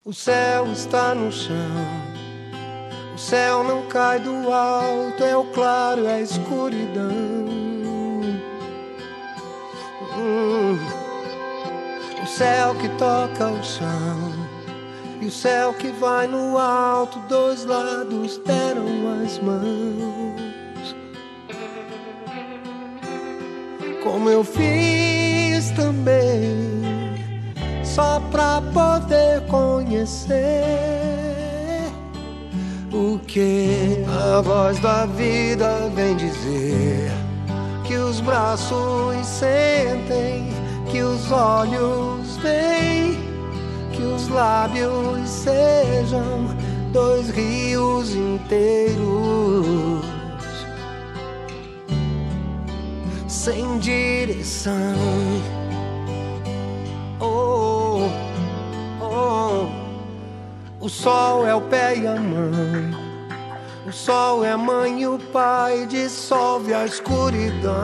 O céu está no chão, o céu não cai do alto, é o claro, é a escuridão. O céu que toca o chão e o céu que vai no alto, dois lados deram as mãos. Como eu fiz também, só pra poder conhecer o que a voz da vida vem dizer. Que os braços sentem, que os olhos veem, que os lábios sejam dois rios inteiros, sem direção. Oh, oh. O sol é o pé e a mão, o sol é a mãe e o pai, dissolve a escuridão.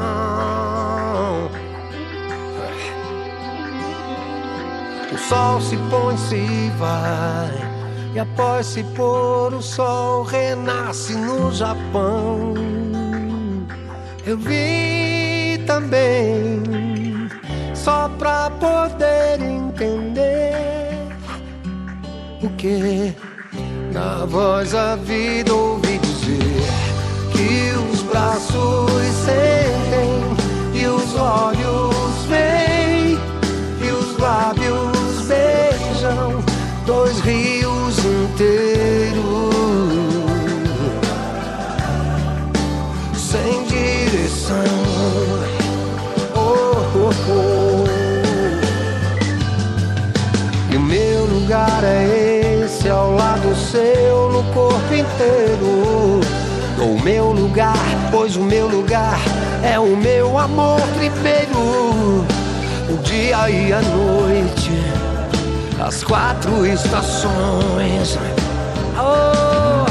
O sol se põe, se vai, e após se pôr o sol renasce no Japão. Eu vi também, só pra poder entender o que na voz da vida ouvi dizer. Que os braços sentem e os olhos veem e os lábios beijam dois rios inteiros, sem direção. Oh, oh, oh. E o meu lugar é esse, ao lado seu, no corpo inteiro. Dou o meu lugar, pois o meu lugar é o meu amor primeiro. O dia e a noite, as quatro estações. Oh.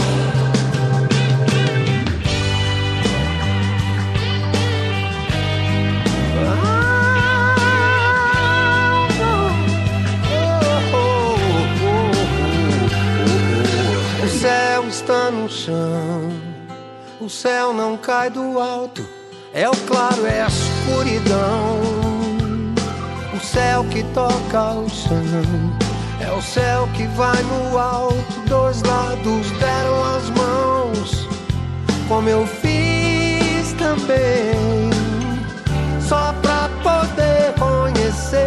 O céu está no chão, o céu não cai do alto, é o claro, é a escuridão. O céu que toca o chão é o céu que vai no alto, dois lados deram as mãos. Como eu fiz também, só pra poder conhecer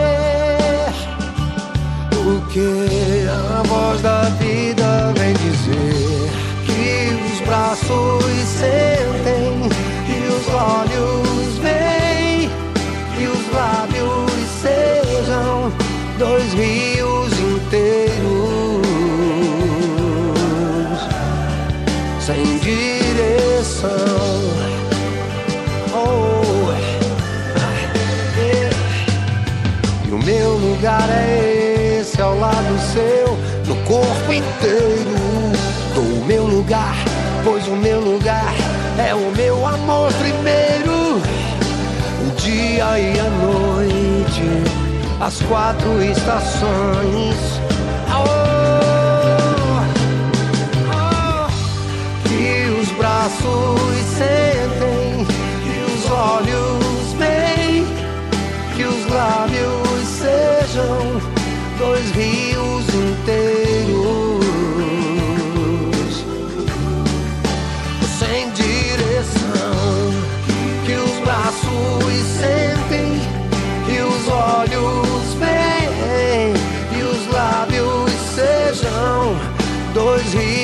o que a voz da vida vem dizer. Que os braços sentem e os olhos veem e os lábios sejam dois rios inteiros, sem direção. Oh, yeah. E o meu lugar é esse, ao lado seu, no corpo inteiro. Dou o meu lugar, pois o meu lugar é o meu amor primeiro. O dia e a noite, as quatro estações. Oh, oh. Que os braços sentem, que os olhos veem, que os lábios sejam dois rios inteiros, sem direção. Que os braços sentem e os olhos veem e os lábios sejam dois rios